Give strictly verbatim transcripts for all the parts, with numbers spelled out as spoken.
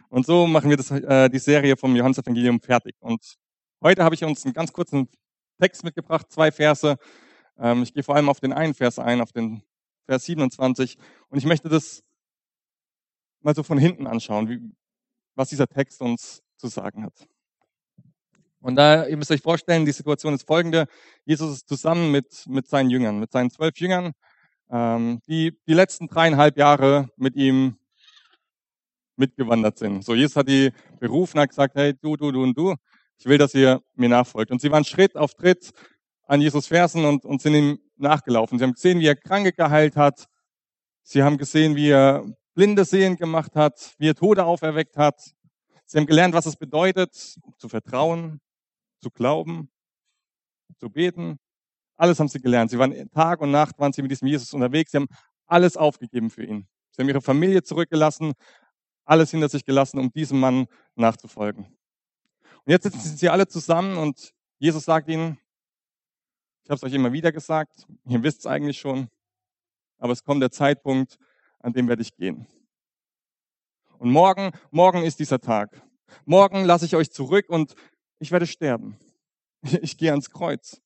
Und so machen wir das, äh, die Serie vom Johannesevangelium fertig. Und heute habe ich uns einen ganz kurzen Text mitgebracht, zwei Verse. Ähm, ich gehe vor allem auf den einen Vers ein, auf den Vers siebenundzwanzig. Und ich möchte das mal so von hinten anschauen, wie, was dieser Text uns zu sagen hat. Und da, ihr müsst euch vorstellen, die Situation ist folgende. Jesus ist zusammen mit, mit seinen Jüngern, mit seinen zwölf Jüngern, ähm, die die letzten dreieinhalb Jahre mit ihm mitgewandert sind. So, Jesus hat die berufen, hat gesagt, hey, du, du, du und du, ich will, dass ihr mir nachfolgt. Und sie waren Schritt auf Schritt an Jesus Fersen und, und sind ihm nachgelaufen. Sie haben gesehen, wie er Kranke geheilt hat. Sie haben gesehen, wie er Blinde sehend gemacht hat, wie er Tote auferweckt hat. Sie haben gelernt, was es bedeutet, zu vertrauen, zu glauben, zu beten. Alles haben sie gelernt. Sie waren Tag und Nacht, waren sie mit diesem Jesus unterwegs. Sie haben alles aufgegeben für ihn. Sie haben ihre Familie zurückgelassen, alles hinter sich gelassen, um diesem Mann nachzufolgen. Und jetzt sitzen sie alle zusammen und Jesus sagt ihnen, ich habe es euch immer wieder gesagt, ihr wisst es eigentlich schon, aber es kommt der Zeitpunkt, an dem werde ich gehen. Und morgen, morgen ist dieser Tag. Morgen lasse ich euch zurück und ich werde sterben. Ich gehe ans Kreuz.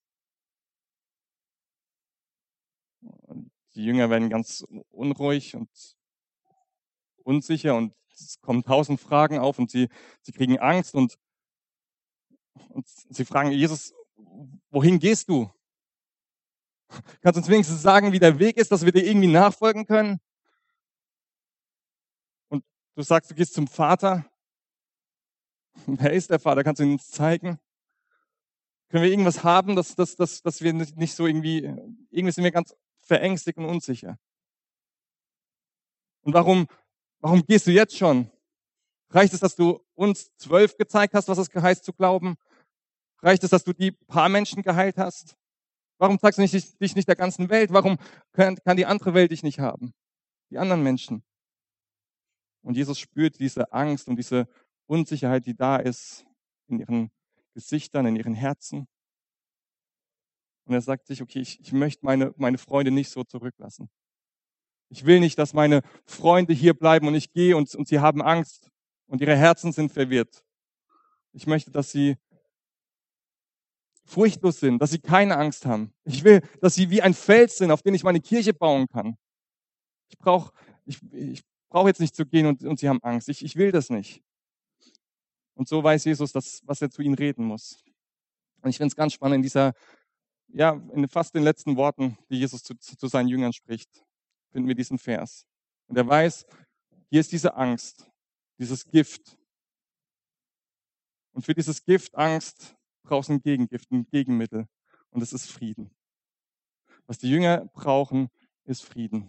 Und die Jünger werden ganz unruhig und unsicher und es kommen tausend Fragen auf und sie, sie kriegen Angst und, und sie fragen, Jesus, wohin gehst du? Kannst du uns wenigstens sagen, wie der Weg ist, dass wir dir irgendwie nachfolgen können? Und du sagst, du gehst zum Vater. Wer ist der Vater? Kannst du ihn uns zeigen? Können wir irgendwas haben, dass, dass, dass, dass wir nicht so irgendwie, irgendwie sind wir ganz verängstigt und unsicher. Und warum, warum gehst du jetzt schon? Reicht es, dass du uns zwölf gezeigt hast, was es heißt zu glauben? Reicht es, dass du die paar Menschen geheilt hast? Warum zeigst du nicht, dich nicht der ganzen Welt? Warum kann, kann die andere Welt dich nicht haben? Die anderen Menschen. Und Jesus spürt diese Angst und diese Unsicherheit, die da ist in ihren Gesichtern, in ihren Herzen. Und er sagt sich, okay, ich, ich möchte meine, meine Freunde nicht so zurücklassen. Ich will nicht, dass meine Freunde hier bleiben und ich gehe und, und sie haben Angst und ihre Herzen sind verwirrt. Ich möchte, dass sie furchtlos sind, dass sie keine Angst haben. Ich will, dass sie wie ein Fels sind, auf den ich meine Kirche bauen kann. Ich brauche ich, ich brauch jetzt nicht zu gehen und, und sie haben Angst. Ich, ich will das nicht. Und so weiß Jesus, dass, was er zu ihnen reden muss. Und ich finde es ganz spannend, in dieser, ja, in fast den letzten Worten, die Jesus zu, zu seinen Jüngern spricht, finden wir diesen Vers. Und er weiß, hier ist diese Angst, dieses Gift. Und für dieses Gift, Angst, brauchst du ein Gegengift, ein Gegenmittel. Und das ist Frieden. Was die Jünger brauchen, ist Frieden.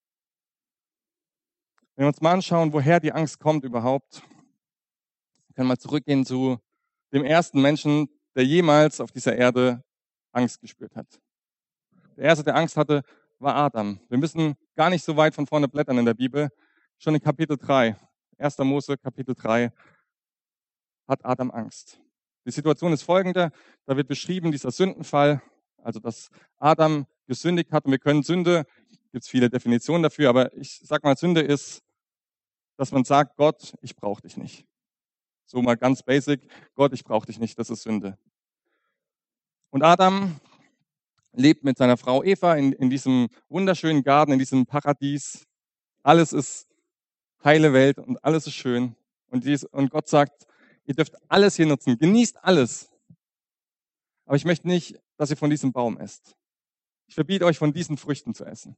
Wenn wir uns mal anschauen, woher die Angst kommt überhaupt, können wir mal zurückgehen zu dem ersten Menschen, der jemals auf dieser Erde Angst gespürt hat. Der erste, der Angst hatte, war Adam. Wir müssen gar nicht so weit von vorne blättern in der Bibel. Schon in Kapitel drei, erster Mose, Kapitel drei, hat Adam Angst. Die Situation ist folgende, da wird beschrieben, dieser Sündenfall, also dass Adam gesündigt hat. Und wir können Sünde, gibt es viele Definitionen dafür, aber ich sag mal, Sünde ist, dass man sagt, Gott, ich brauche dich nicht. So mal ganz basic, Gott, ich brauche dich nicht, das ist Sünde. Und Adam lebt mit seiner Frau Eva in, in diesem wunderschönen Garten, in diesem Paradies. Alles ist heile Welt und alles ist schön. Und, dies, und Gott sagt, ihr dürft alles hier nutzen, genießt alles. Aber ich möchte nicht, dass ihr von diesem Baum esst. Ich verbiete euch, von diesen Früchten zu essen.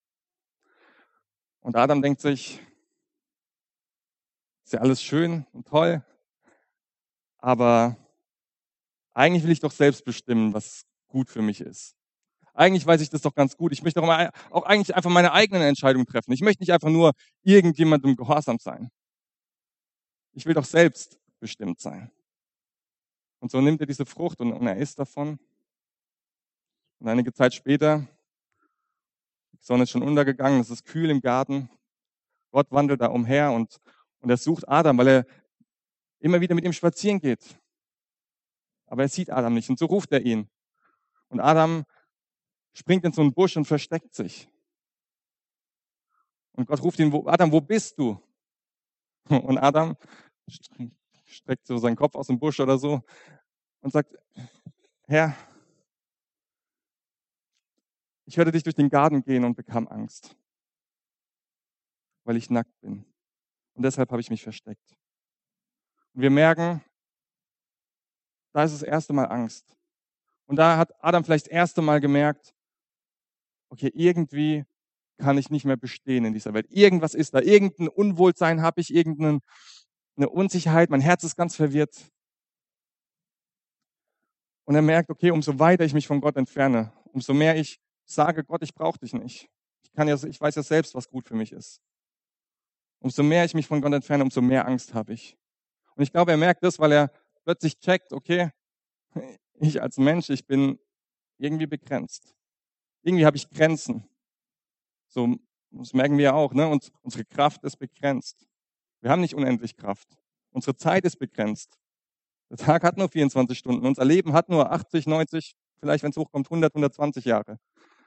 Und Adam denkt sich, ist ja alles schön und toll, aber eigentlich will ich doch selbst bestimmen, was gut für mich ist. Eigentlich weiß ich das doch ganz gut. Ich möchte doch mal, auch eigentlich einfach meine eigenen Entscheidungen treffen. Ich möchte nicht einfach nur irgendjemandem gehorsam sein. Ich will doch selbst bestimmt sein. Und so nimmt er diese Frucht und, und er isst davon. Und einige Zeit später, die Sonne ist schon untergegangen, es ist kühl im Garten. Gott wandelt da umher und, und er sucht Adam, weil er immer wieder mit ihm spazieren geht. Aber er sieht Adam nicht und so ruft er ihn. Und Adam springt in so einen Busch und versteckt sich. Und Gott ruft ihn, Adam, wo bist du? Und Adam streckt so seinen Kopf aus dem Busch oder so und sagt, Herr, ich hörte dich durch den Garten gehen und bekam Angst, weil ich nackt bin. Und deshalb habe ich mich versteckt. Und wir merken, da ist das erste Mal Angst. Und da hat Adam vielleicht das erste Mal gemerkt, okay, irgendwie kann ich nicht mehr bestehen in dieser Welt. Irgendwas ist da, irgendein Unwohlsein habe ich, irgendeine Unsicherheit, mein Herz ist ganz verwirrt. Und er merkt, okay, umso weiter ich mich von Gott entferne, umso mehr ich sage, Gott, ich brauche dich nicht. Ich kann ja, ich weiß ja selbst, was gut für mich ist. Umso mehr ich mich von Gott entferne, umso mehr Angst habe ich. Und ich glaube, er merkt das, weil er plötzlich checkt, okay, ich als Mensch, ich bin irgendwie begrenzt. Irgendwie habe ich Grenzen. So, das merken wir ja auch, ne? Und unsere Kraft ist begrenzt. Wir haben nicht unendlich Kraft. Unsere Zeit ist begrenzt. Der Tag hat nur vierundzwanzig Stunden. Unser Leben hat nur achtzig, neunzig, vielleicht, wenn es hochkommt, hundert, hundertzwanzig Jahre.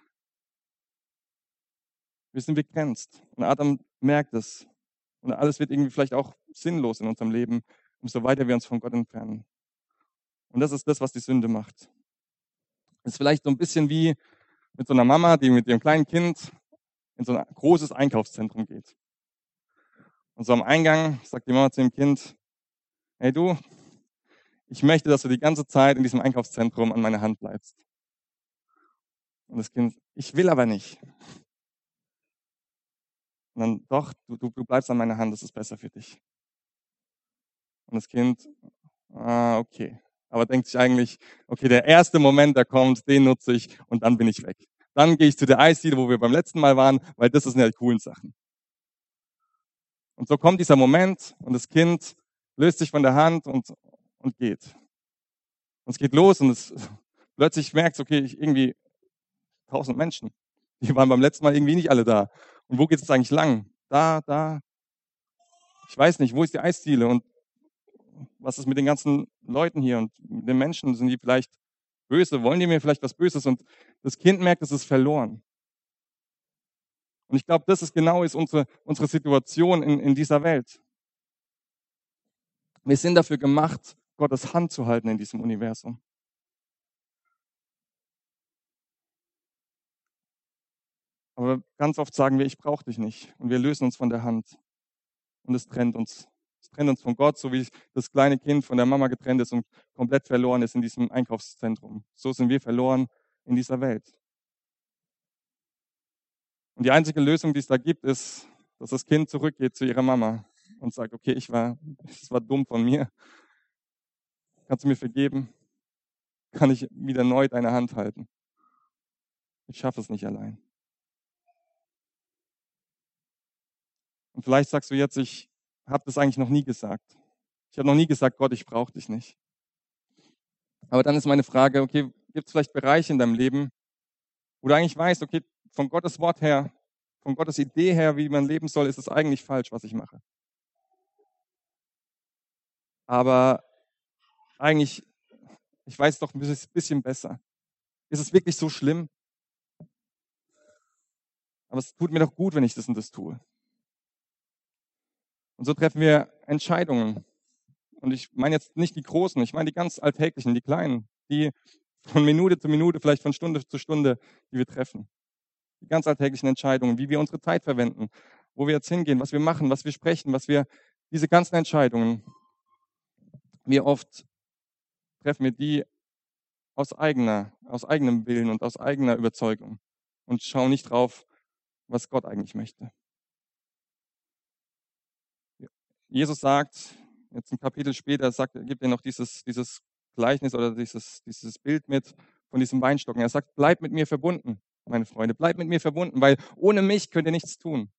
Wir sind begrenzt. Und Adam merkt es. Und alles wird irgendwie vielleicht auch sinnlos in unserem Leben, umso weiter wir uns von Gott entfernen. Und das ist das, was die Sünde macht. Das ist vielleicht so ein bisschen wie mit so einer Mama, die mit ihrem kleinen Kind in so ein großes Einkaufszentrum geht. Und so am Eingang sagt die Mama zu dem Kind, hey du, ich möchte, dass du die ganze Zeit in diesem Einkaufszentrum an meiner Hand bleibst. Und das Kind, ich will aber nicht. Und dann, doch, du, du, du bleibst an meiner Hand, das ist besser für dich. Und das Kind, ah, okay. Aber denkt sich eigentlich, okay, der erste Moment, der kommt, den nutze ich und dann bin ich weg. Dann gehe ich zu der Eisdiele, wo wir beim letzten Mal waren, weil das sind ja die coolen Sachen. Und so kommt dieser Moment und das Kind löst sich von der Hand und, und geht. Und es geht los und es plötzlich merkt, okay, ich irgendwie tausend Menschen. Die waren beim letzten Mal irgendwie nicht alle da. Und wo geht es eigentlich lang? Da, da. Ich weiß nicht, wo ist die Eisdiele und was ist mit den ganzen Leuten hier und mit den Menschen? Sind die vielleicht böse? Wollen die mir vielleicht was Böses? Und das Kind merkt, es ist verloren. Und ich glaube, das ist genau ist unsere, unsere Situation in, in dieser Welt. Wir sind dafür gemacht, Gottes Hand zu halten in diesem Universum. Aber ganz oft sagen wir, ich brauche dich nicht. Und wir lösen uns von der Hand. Und es trennt uns. Es trennt uns von Gott, so wie das kleine Kind von der Mama getrennt ist und komplett verloren ist in diesem Einkaufszentrum. So sind wir verloren in dieser Welt. Und die einzige Lösung, die es da gibt, ist, dass das Kind zurückgeht zu ihrer Mama und sagt, okay, ich war, das war dumm von mir. Kannst du mir vergeben? Kann ich wieder neu deine Hand halten? Ich schaffe es nicht allein. Und vielleicht sagst du jetzt, ich habe das eigentlich noch nie gesagt. Ich habe noch nie gesagt, Gott, ich brauche dich nicht. Aber dann ist meine Frage, okay, gibt es vielleicht Bereiche in deinem Leben, wo du eigentlich weißt, okay, von Gottes Wort her, von Gottes Idee her, wie man leben soll, ist es eigentlich falsch, was ich mache. Aber eigentlich, ich weiß doch ein bisschen besser. Ist es wirklich so schlimm? Aber es tut mir doch gut, wenn ich das und das tue. Und so treffen wir Entscheidungen. Und ich meine jetzt nicht die großen, ich meine die ganz alltäglichen, die kleinen, die von Minute zu Minute, vielleicht von Stunde zu Stunde, die wir treffen. Die ganz alltäglichen Entscheidungen, wie wir unsere Zeit verwenden, wo wir jetzt hingehen, was wir machen, was wir sprechen, was wir, diese ganzen Entscheidungen, wie oft treffen wir die aus eigener, aus eigenem Willen und aus eigener Überzeugung und schauen nicht drauf, was Gott eigentlich möchte. Jesus sagt, jetzt ein Kapitel später, sagt, gibt er noch dieses, dieses Gleichnis oder dieses, dieses Bild mit von diesem Weinstock. Er sagt, bleibt mit mir verbunden, meine Freunde, bleibt mit mir verbunden, weil ohne mich könnt ihr nichts tun.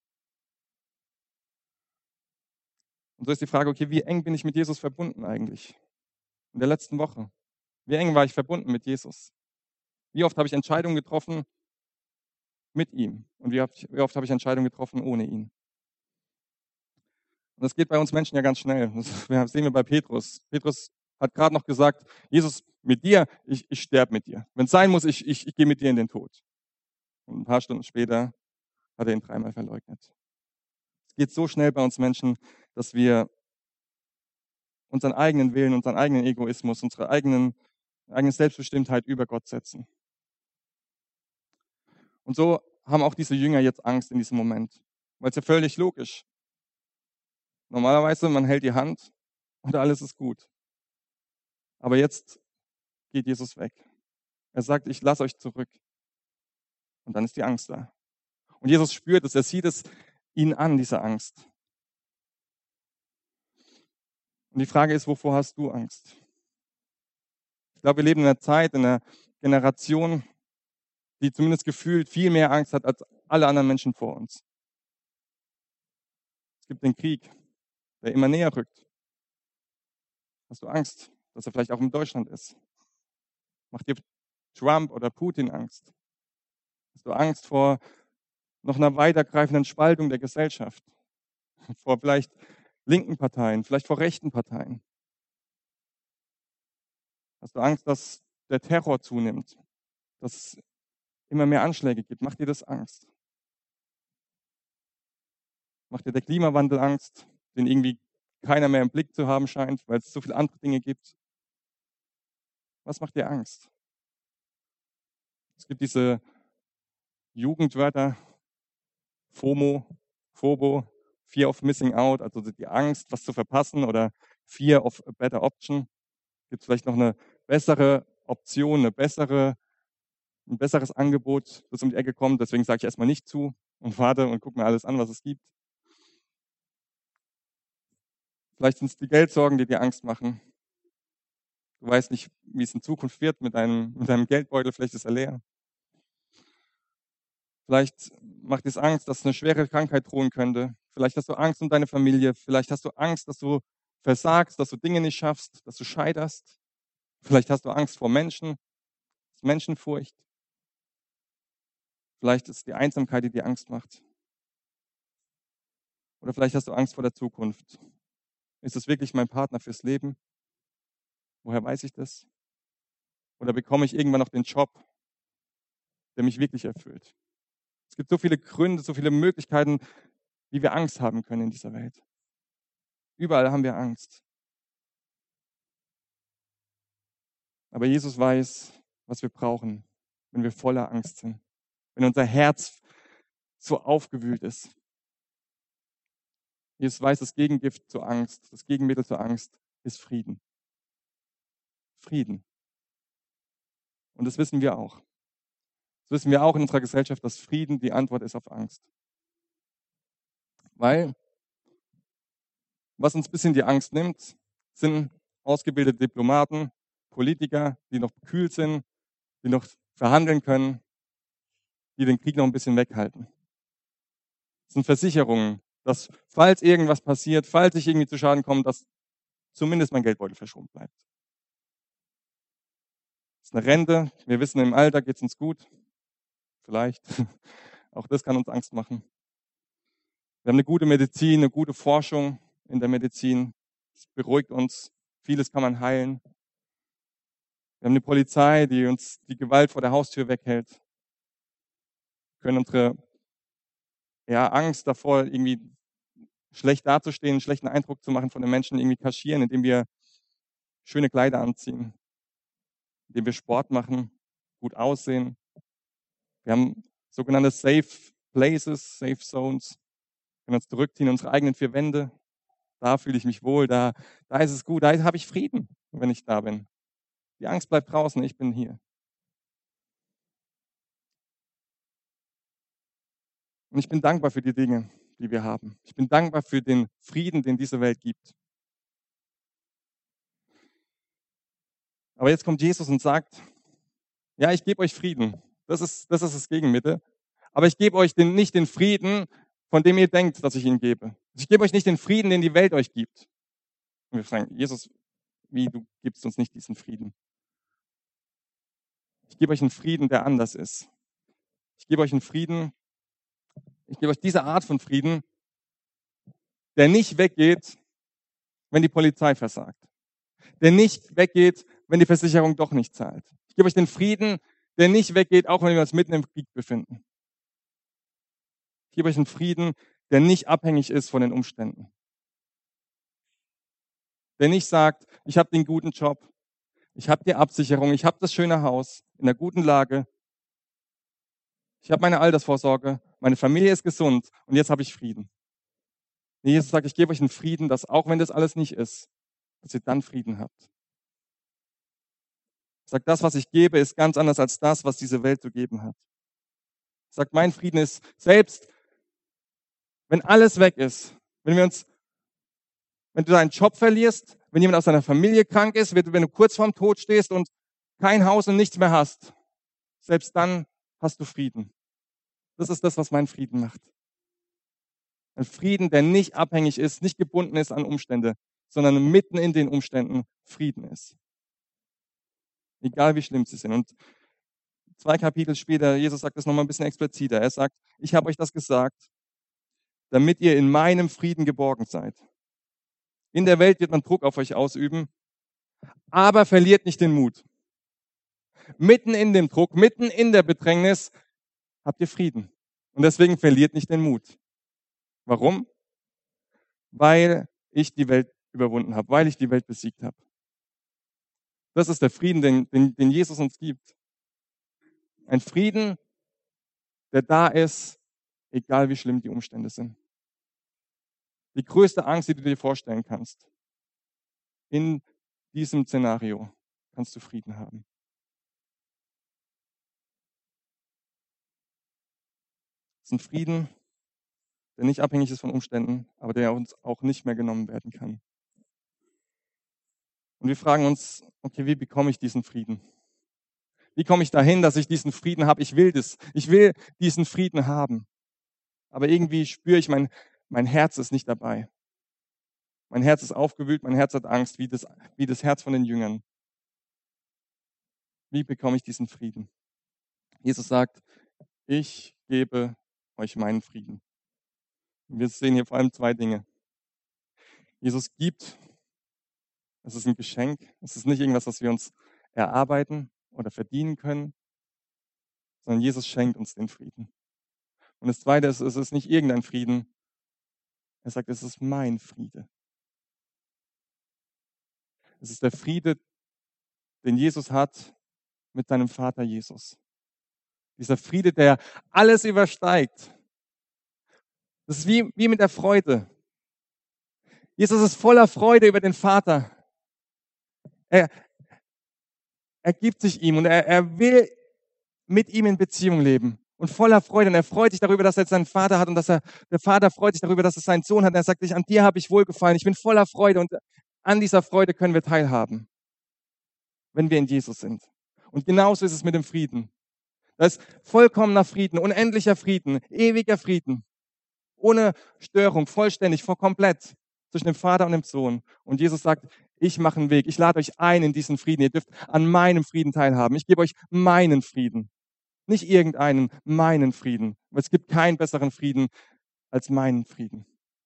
Und so ist die Frage, okay, wie eng bin ich mit Jesus verbunden eigentlich? In der letzten Woche. Wie eng war ich verbunden mit Jesus? Wie oft habe ich Entscheidungen getroffen mit ihm? Und wie oft, wie oft habe ich Entscheidungen getroffen ohne ihn? Und das geht bei uns Menschen ja ganz schnell. Das sehen wir bei Petrus. Petrus hat gerade noch gesagt, Jesus, mit dir, ich, ich sterbe mit dir. Wenn es sein muss, ich, ich, ich gehe mit dir in den Tod. Und ein paar Stunden später hat er ihn dreimal verleugnet. Es geht so schnell bei uns Menschen, dass wir unseren eigenen Willen, unseren eigenen Egoismus, unsere eigenen, eigene Selbstbestimmtheit über Gott setzen. Und so haben auch diese Jünger jetzt Angst in diesem Moment, weil es ja völlig logisch. Normalerweise, man hält die Hand und alles ist gut. Aber jetzt geht Jesus weg. Er sagt, ich lasse euch zurück. Und dann ist die Angst da. Und Jesus spürt es, er sieht es ihnen an, diese Angst. Und die Frage ist, wovor hast du Angst? Ich glaube, wir leben in einer Zeit, in einer Generation, die zumindest gefühlt viel mehr Angst hat als alle anderen Menschen vor uns. Es gibt den Krieg, der immer näher rückt. Hast du Angst, dass er vielleicht auch in Deutschland ist? Macht dir Trump oder Putin Angst? Hast du Angst vor noch einer weitergreifenden Spaltung der Gesellschaft? Vor vielleicht linken Parteien, vielleicht vor rechten Parteien? Hast du Angst, dass der Terror zunimmt, dass es immer mehr Anschläge gibt? Macht dir das Angst? Macht dir der Klimawandel Angst, den irgendwie keiner mehr im Blick zu haben scheint, weil es so viele andere Dinge gibt? Was macht dir Angst? Es gibt diese Jugendwörter, FOMO, Phobo, Fear of Missing Out, also die Angst, was zu verpassen, oder Fear of a Better Option. Gibt es vielleicht noch eine bessere Option, eine bessere, ein besseres Angebot, das um die Ecke kommt? Deswegen sage ich erstmal nicht zu und warte und gucke mir alles an, was es gibt. Vielleicht sind es die Geldsorgen, die dir Angst machen. Du weißt nicht, wie es in Zukunft wird mit deinem, mit deinem Geldbeutel, vielleicht ist er leer. Vielleicht macht es Angst, dass eine schwere Krankheit drohen könnte. Vielleicht hast du Angst um deine Familie. Vielleicht hast du Angst, dass du versagst, dass du Dinge nicht schaffst, dass du scheiterst. Vielleicht hast du Angst vor Menschen, Menschenfurcht. Vielleicht ist es die Einsamkeit, die dir Angst macht. Oder vielleicht hast du Angst vor der Zukunft. Ist es wirklich mein Partner fürs Leben? Woher weiß ich das? Oder bekomme ich irgendwann noch den Job, der mich wirklich erfüllt? Es gibt so viele Gründe, so viele Möglichkeiten, wie wir Angst haben können in dieser Welt. Überall haben wir Angst. Aber Jesus weiß, was wir brauchen, wenn wir voller Angst sind. Wenn unser Herz so aufgewühlt ist. Jesus weiß, das Gegengift zur Angst, das Gegenmittel zur Angst ist Frieden. Frieden. Und das wissen wir auch. Das wissen wir auch in unserer Gesellschaft, dass Frieden die Antwort ist auf Angst. Weil, was uns ein bisschen die Angst nimmt, sind ausgebildete Diplomaten, Politiker, die noch kühl sind, die noch verhandeln können, die den Krieg noch ein bisschen weghalten. Das sind Versicherungen, dass falls irgendwas passiert, falls ich irgendwie zu Schaden komme, dass zumindest mein Geldbeutel verschont bleibt. Das ist eine Rente. Wir wissen, im Alter geht es uns gut. Vielleicht. Auch das kann uns Angst machen. Wir haben eine gute Medizin, eine gute Forschung in der Medizin. Es beruhigt uns. Vieles kann man heilen. Wir haben eine Polizei, die uns die Gewalt vor der Haustür weghält. Wir können unsere ja, Angst davor, irgendwie schlecht dazustehen, einen schlechten Eindruck zu machen von den Menschen, irgendwie kaschieren, indem wir schöne Kleider anziehen, indem wir Sport machen, gut aussehen. Wir haben sogenannte Safe Places, Safe Zones. Wir können uns zurückziehen in unsere eigenen vier Wände. Da fühle ich mich wohl, da, da ist es gut, da habe ich Frieden, wenn ich da bin. Die Angst bleibt draußen, ich bin hier. Und ich bin dankbar für die Dinge, die wir haben. Ich bin dankbar für den Frieden, den diese Welt gibt. Aber jetzt kommt Jesus und sagt, ja, ich gebe euch Frieden. Das ist, das ist das Gegenmittel. Aber ich gebe euch den, nicht den Frieden, von dem ihr denkt, dass ich ihn gebe. Ich gebe euch nicht den Frieden, den die Welt euch gibt. Und wir fragen, Jesus, wie, du gibst uns nicht diesen Frieden? Ich gebe euch einen Frieden, der anders ist. Ich gebe euch einen Frieden, ich gebe euch diese Art von Frieden, der nicht weggeht, wenn die Polizei versagt. Der nicht weggeht, wenn die Versicherung doch nicht zahlt. Ich gebe euch den Frieden, der nicht weggeht, auch wenn wir uns mitten im Krieg befinden. Ich gebe euch einen Frieden, der nicht abhängig ist von den Umständen. der nicht sagt, ich habe den guten Job, ich habe die Absicherung, ich habe das schöne Haus in einer guten Lage, ich habe meine Altersvorsorge, meine Familie ist gesund und jetzt habe ich Frieden. Nee, Jesus sagt, ich gebe euch einen Frieden, dass auch wenn das alles nicht ist, dass ihr dann Frieden habt. Er sagt, das, was ich gebe, ist ganz anders als das, was diese Welt zu geben hat. Er sagt, mein Frieden ist, selbst wenn alles weg ist, wenn wir uns, wenn du deinen Job verlierst, wenn jemand aus deiner Familie krank ist, wenn du, wenn du kurz vorm Tod stehst und kein Haus und nichts mehr hast, selbst dann hast du Frieden. Das ist das, was mein Frieden macht. Ein Frieden, der nicht abhängig ist, nicht gebunden ist an Umstände, sondern mitten in den Umständen Frieden ist. Egal wie schlimm sie sind. Und zwei Kapitel später, Jesus sagt das nochmal ein bisschen expliziter. Er sagt, ich habe euch das gesagt, damit ihr in meinem Frieden geborgen seid. In der Welt wird man Druck auf euch ausüben, aber verliert nicht den Mut. Mitten in dem Druck, mitten in der Bedrängnis habt ihr Frieden. Und deswegen verliert nicht den Mut. Warum? Weil ich die Welt überwunden habe, weil ich die Welt besiegt habe. Das ist der Frieden, den, den, den Jesus uns gibt. Ein Frieden, der da ist, egal wie schlimm die Umstände sind. Die größte Angst, die du dir vorstellen kannst. In diesem Szenario kannst du Frieden haben. Es ist ein Frieden, der nicht abhängig ist von Umständen, aber der uns auch nicht mehr genommen werden kann. Und wir fragen uns, okay, wie bekomme ich diesen Frieden? Wie komme ich dahin, dass ich diesen Frieden habe? Ich will das. Ich will diesen Frieden haben. Aber irgendwie spüre ich, mein, mein Herz ist nicht dabei. Mein Herz ist aufgewühlt, mein Herz hat Angst, wie das, wie das Herz von den Jüngern. Wie bekomme ich diesen Frieden? Jesus sagt, ich gebe euch meinen Frieden. Wir sehen hier vor allem zwei Dinge. Jesus gibt, es ist ein Geschenk, es ist nicht irgendwas, was wir uns erarbeiten oder verdienen können, sondern Jesus schenkt uns den Frieden. Und das Zweite ist, es ist nicht irgendein Frieden, er sagt, es ist mein Friede. Es ist der Friede, den Jesus hat mit seinem Vater Jesus. Dieser Friede, der alles übersteigt. Das ist wie, wie mit der Freude. Jesus ist voller Freude über den Vater. Er, er gibt sich ihm und er, er will mit ihm in Beziehung leben. Und voller Freude. Und er freut sich darüber, dass er jetzt seinen Vater hat und dass er, der Vater freut sich darüber, dass er seinen Sohn hat. Und er sagt sich, an dir habe ich wohlgefallen. Ich bin voller Freude und an dieser Freude können wir teilhaben, wenn wir in Jesus sind. Und genauso ist es mit dem Frieden. Das ist vollkommener Frieden, unendlicher Frieden, ewiger Frieden. Ohne Störung, vollständig, voll komplett zwischen dem Vater und dem Sohn. Und Jesus sagt, ich mache einen Weg, ich lade euch ein in diesen Frieden. Ihr dürft an meinem Frieden teilhaben. Ich gebe euch meinen Frieden. Nicht irgendeinen, meinen Frieden. Weil es gibt keinen besseren Frieden als meinen Frieden.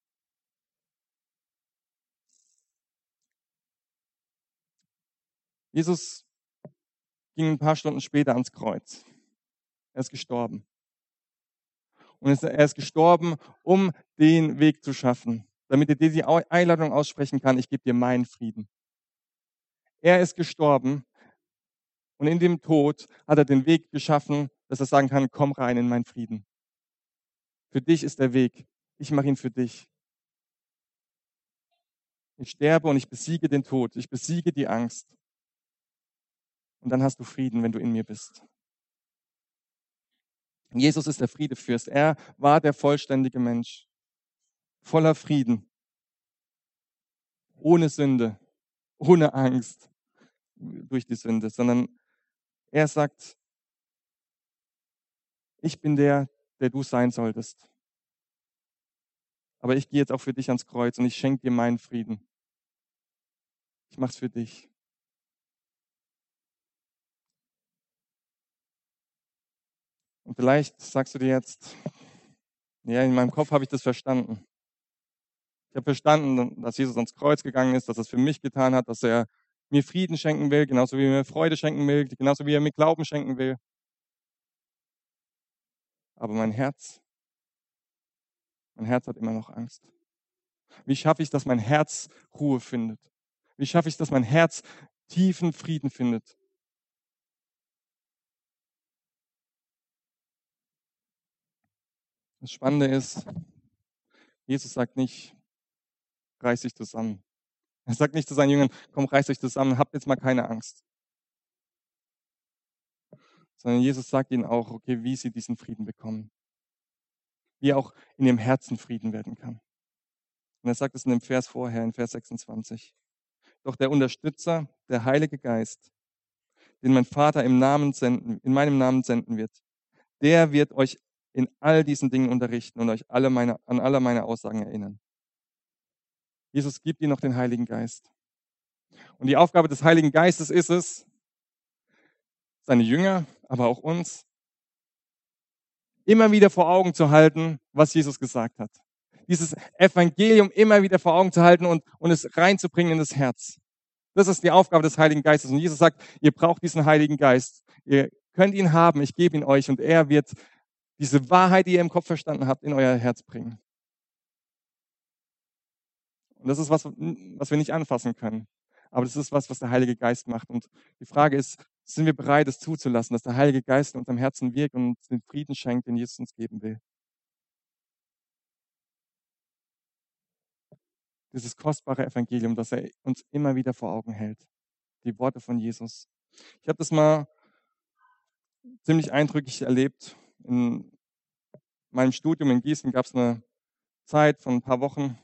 Jesus ging ein paar Stunden später ans Kreuz. Er ist gestorben. Und er ist gestorben, um den Weg zu schaffen, damit er dir die Einladung aussprechen kann, ich gebe dir meinen Frieden. Er ist gestorben und in dem Tod hat er den Weg geschaffen, dass er sagen kann, komm rein in meinen Frieden. Für dich ist der Weg. Ich mache ihn für dich. Ich sterbe und ich besiege den Tod. Ich besiege die Angst. Und dann hast du Frieden, wenn du in mir bist. Jesus ist der Friedefürst. Er war der vollständige Mensch. Voller Frieden. Ohne Sünde. Ohne Angst durch die Sünde. Sondern er sagt, ich bin der, der du sein solltest. Aber ich gehe jetzt auch für dich ans Kreuz und ich schenke dir meinen Frieden. Ich mache es für dich. Und vielleicht sagst du dir jetzt, ja, in meinem Kopf habe ich das verstanden. Ich habe verstanden, dass Jesus ans Kreuz gegangen ist, dass er es für mich getan hat, dass er mir Frieden schenken will, genauso wie er mir Freude schenken will, genauso wie er mir Glauben schenken will. Aber mein Herz, mein Herz hat immer noch Angst. Wie schaffe ich, dass mein Herz Ruhe findet? Wie schaffe ich, dass mein Herz tiefen Frieden findet? Das Spannende ist, Jesus sagt nicht, reiß dich zusammen. Er sagt nicht zu seinen Jüngern, komm, reißt euch zusammen, habt jetzt mal keine Angst. Sondern Jesus sagt ihnen auch, okay, wie sie diesen Frieden bekommen. Wie auch in ihrem Herzen Frieden werden kann. Und er sagt es in dem Vers vorher, in Vers sechsundzwanzig. Doch der Unterstützer, der Heilige Geist, den mein Vater im Namen senden, in meinem Namen senden wird, der wird euch in all diesen Dingen unterrichten und euch alle meine, an alle meine Aussagen erinnern. Jesus gibt ihnen noch den Heiligen Geist. Und die Aufgabe des Heiligen Geistes ist es, seine Jünger, aber auch uns, immer wieder vor Augen zu halten, was Jesus gesagt hat. Dieses Evangelium immer wieder vor Augen zu halten und, und es reinzubringen in das Herz. Das ist die Aufgabe des Heiligen Geistes. Und Jesus sagt, ihr braucht diesen Heiligen Geist. Ihr könnt ihn haben, ich gebe ihn euch und er wird diese Wahrheit, die ihr im Kopf verstanden habt, in euer Herz bringen. Und das ist was, was wir nicht anfassen können. Aber das ist was, was der Heilige Geist macht. Und die Frage ist, sind wir bereit, es zuzulassen, dass der Heilige Geist in unserem Herzen wirkt und uns den Frieden schenkt, den Jesus uns geben will? Dieses kostbare Evangelium, das er uns immer wieder vor Augen hält. Die Worte von Jesus. Ich habe das mal ziemlich eindrücklich erlebt. In meinem Studium in Gießen gab es eine Zeit von ein paar Wochen,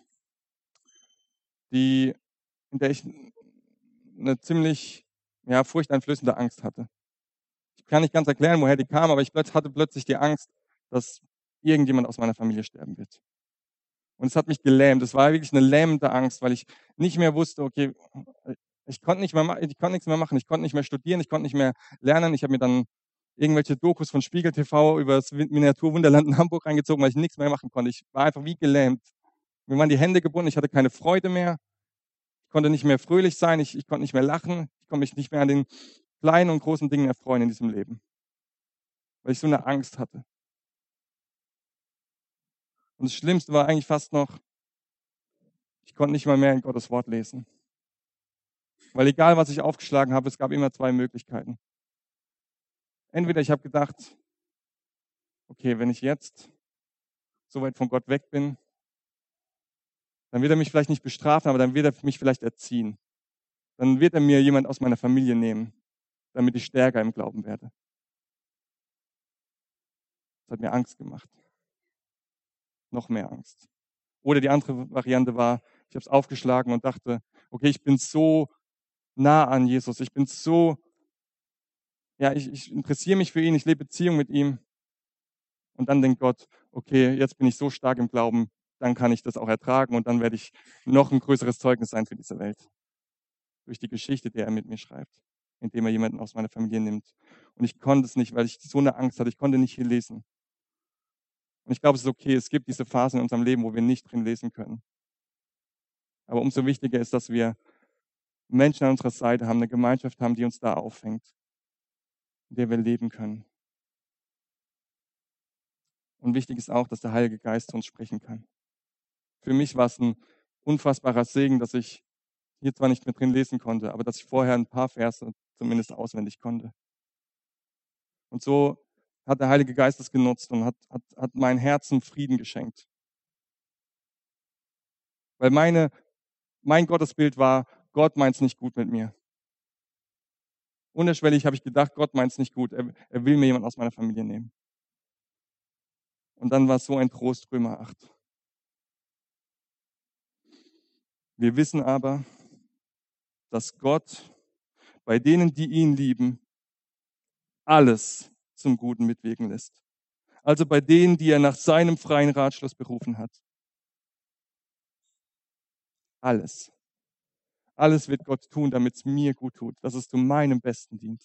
die, in der ich eine ziemlich ja, furchteinflößende Angst hatte. Ich kann nicht ganz erklären, woher die kam, aber ich hatte plötzlich die Angst, dass irgendjemand aus meiner Familie sterben wird. Und es hat mich gelähmt. Es war wirklich eine lähmende Angst, weil ich nicht mehr wusste, okay, ich konnte nicht mehr, ich konnte nichts mehr machen. Ich konnte nicht mehr studieren, ich konnte nicht mehr lernen. Ich habe mir dann irgendwelche Dokus von Spiegel T V über das Miniaturwunderland in Hamburg reingezogen, weil ich nichts mehr machen konnte. Ich war einfach wie gelähmt. Mir waren die Hände gebunden, ich hatte keine Freude mehr. Ich konnte nicht mehr fröhlich sein, ich, ich konnte nicht mehr lachen. Ich konnte mich nicht mehr an den kleinen und großen Dingen erfreuen in diesem Leben, weil ich so eine Angst hatte. Und das Schlimmste war eigentlich fast noch, ich konnte nicht mal mehr in Gottes Wort lesen. Weil egal, was ich aufgeschlagen habe, es gab immer zwei Möglichkeiten. Entweder ich habe gedacht, okay, wenn ich jetzt so weit von Gott weg bin, dann wird er mich vielleicht nicht bestrafen, aber dann wird er mich vielleicht erziehen. Dann wird er mir jemand aus meiner Familie nehmen, damit ich stärker im Glauben werde. Das hat mir Angst gemacht. Noch mehr Angst. Oder die andere Variante war, ich habe es aufgeschlagen und dachte, okay, ich bin so nah an Jesus, ich bin so, ja, ich, ich interessiere mich für ihn, ich lebe Beziehung mit ihm. Und dann denkt Gott, okay, jetzt bin ich so stark im Glauben, dann kann ich das auch ertragen und dann werde ich noch ein größeres Zeugnis sein für diese Welt. Durch die Geschichte, die er mit mir schreibt, indem er jemanden aus meiner Familie nimmt. Und ich konnte es nicht, weil ich so eine Angst hatte, ich konnte nicht hier lesen. Und ich glaube, es ist okay, es gibt diese Phasen in unserem Leben, wo wir nicht drin lesen können. Aber umso wichtiger ist, dass wir Menschen an unserer Seite haben, eine Gemeinschaft haben, die uns da auffängt, in der wir leben können. Und wichtig ist auch, dass der Heilige Geist zu uns sprechen kann. Für mich war es ein unfassbarer Segen, dass ich hier zwar nicht mehr drin lesen konnte, aber dass ich vorher ein paar Verse zumindest auswendig konnte. Und so hat der Heilige Geist es genutzt und hat, hat, hat mein Herzen Frieden geschenkt. Weil meine, mein Gottesbild war, Gott meint es nicht gut mit mir. Unterschwellig habe ich gedacht, Gott meint es nicht gut. Er, er will mir jemand aus meiner Familie nehmen. Und dann war es so ein Trost, Römer acht. Wir wissen aber, dass Gott bei denen, die ihn lieben, alles zum Guten mitwirken lässt. Also bei denen, die er nach seinem freien Ratschluss berufen hat. Alles. Alles wird Gott tun, damit es mir gut tut, dass es zu meinem Besten dient.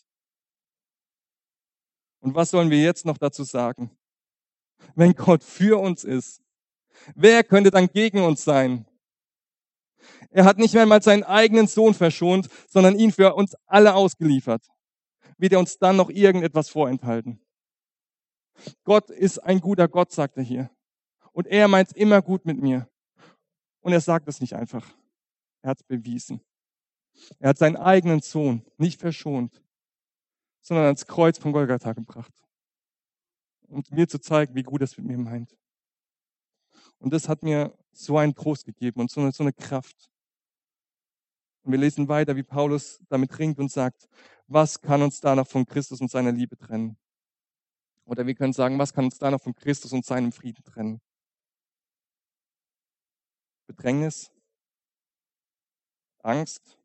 Und was sollen wir jetzt noch dazu sagen? Wenn Gott für uns ist, wer könnte dann gegen uns sein? Er hat nicht einmal seinen eigenen Sohn verschont, sondern ihn für uns alle ausgeliefert. Wird er uns dann noch irgendetwas vorenthalten? Gott ist ein guter Gott, sagt er hier. Und er meint es immer gut mit mir. Und er sagt es nicht einfach. Er hat es bewiesen. Er hat seinen eigenen Sohn nicht verschont, sondern ans Kreuz von Golgatha gebracht, um mir zu zeigen, wie gut er es mit mir meint. Und das hat mir so einen Trost gegeben und so eine, so eine Kraft. Und wir lesen weiter, wie Paulus damit ringt und sagt, was kann uns da noch von Christus und seiner Liebe trennen? Oder wir können sagen, was kann uns da noch von Christus und seinem Frieden trennen? Bedrängnis, Angst,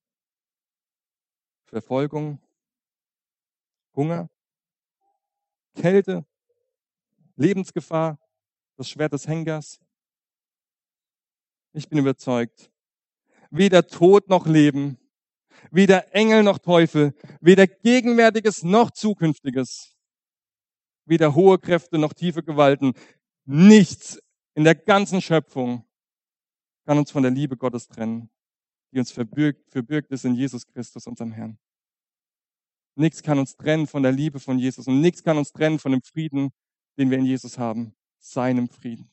Verfolgung, Hunger, Kälte, Lebensgefahr, das Schwert des Henkers. Ich bin überzeugt, weder Tod noch Leben, weder Engel noch Teufel, weder Gegenwärtiges noch Zukünftiges, weder hohe Kräfte noch tiefe Gewalten, nichts in der ganzen Schöpfung kann uns von der Liebe Gottes trennen, die uns verbürgt, verbürgt ist in Jesus Christus, unserem Herrn. Nichts kann uns trennen von der Liebe von Jesus und nichts kann uns trennen von dem Frieden, den wir in Jesus haben, seinem Frieden.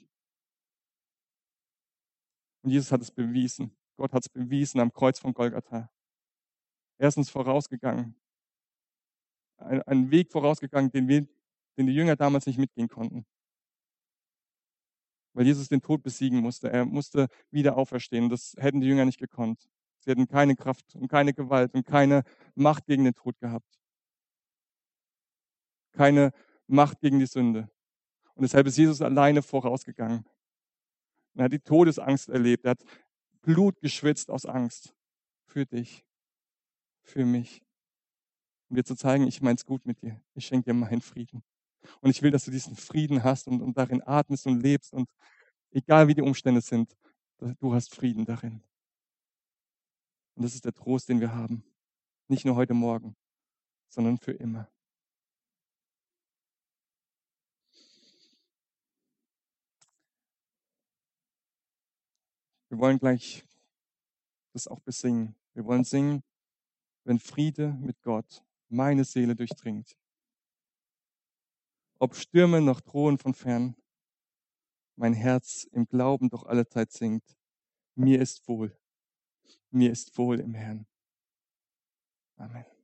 Und Jesus hat es bewiesen. Gott hat es bewiesen am Kreuz von Golgatha. Er ist uns vorausgegangen. Ein, einen Weg vorausgegangen, den, wir, den die Jünger damals nicht mitgehen konnten. Weil Jesus den Tod besiegen musste. Er musste wieder auferstehen. Das hätten die Jünger nicht gekonnt. Sie hätten keine Kraft und keine Gewalt und keine Macht gegen den Tod gehabt. Keine Macht gegen die Sünde. Und deshalb ist Jesus alleine vorausgegangen. Er hat die Todesangst erlebt. Er hat Blut geschwitzt aus Angst. Für dich. Für mich. Um dir zu zeigen, ich meine es gut mit dir. Ich schenke dir meinen Frieden. Und ich will, dass du diesen Frieden hast und, und darin atmest und lebst. Und egal wie die Umstände sind, du hast Frieden darin. Und das ist der Trost, den wir haben. Nicht nur heute Morgen, sondern für immer. Wir wollen gleich das auch besingen. Wir wollen singen, wenn Friede mit Gott meine Seele durchdringt. Ob Stürme noch drohen von fern, mein Herz im Glauben doch allezeit singt. Mir ist wohl, mir ist wohl im Herrn. Amen.